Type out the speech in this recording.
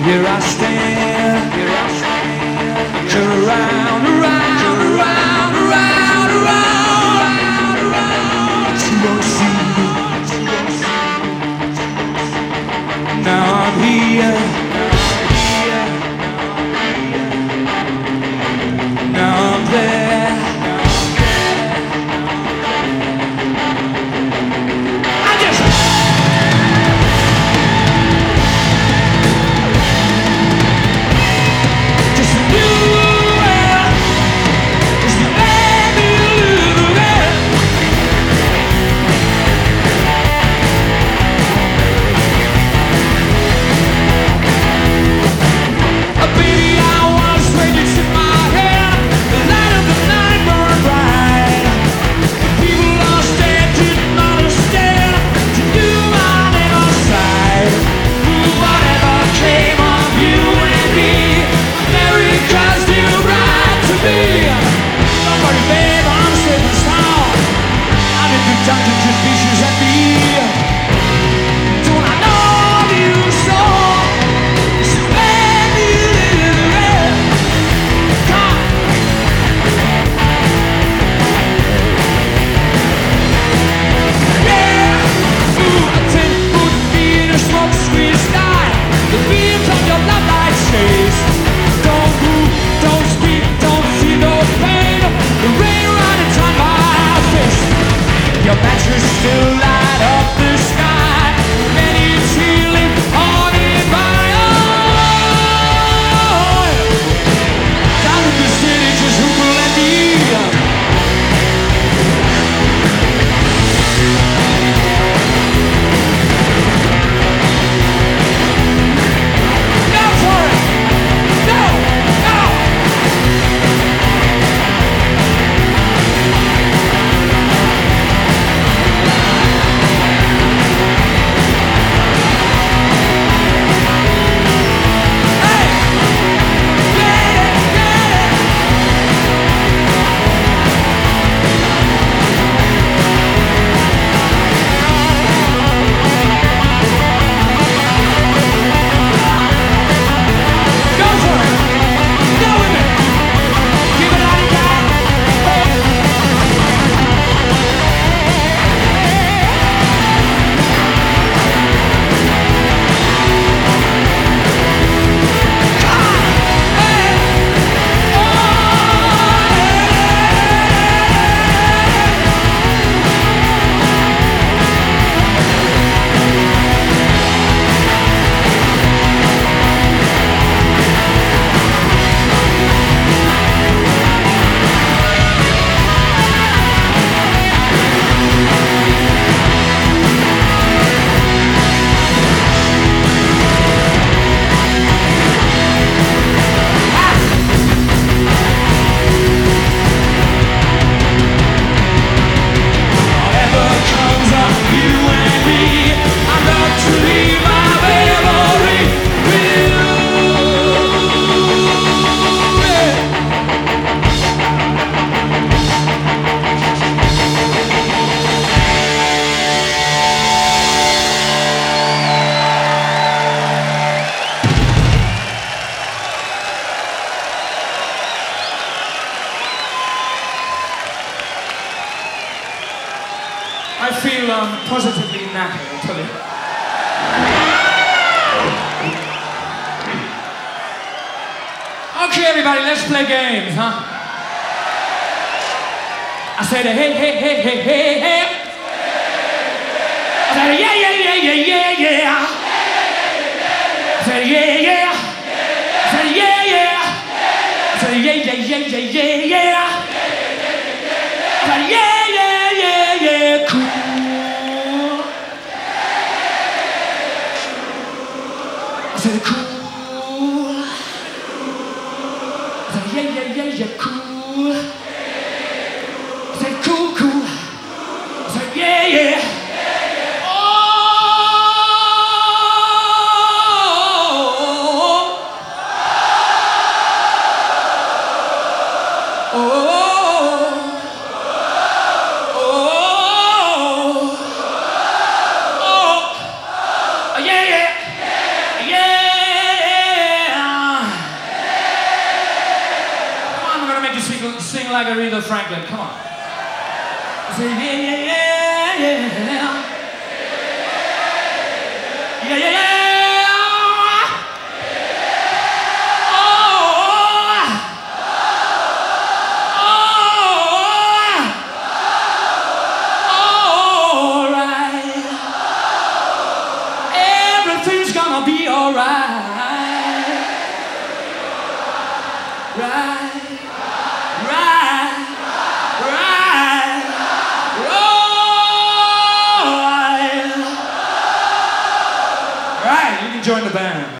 Here I stand, turn around, around, around, around, around, around. But you don't see me. Now I'm here. Now I'm there. I just positively knackered, I tell you. Okay, everybody, let's play games, huh? I said, hey, hey, hey, hey, hey, hey. I said, yeah, yeah, yeah, yeah, yeah, yeah. I said, yeah, yeah. I said, yeah, yeah. I said, yeah, yeah, yeah, yeah, yeah, yeah. I said, yeah, yeah, yeah, yeah, cool. I said, cool. I said, yeah, yeah, yeah, yeah, cool. I said, cool, cool. I said, yeah, yeah. Yeah. Aretha Franklin. Come on. Say yeah, yeah, yeah, yeah. Yeah, yeah, yeah. Everything's gonna be alright. Right, right, right, right. Right, you can join the band.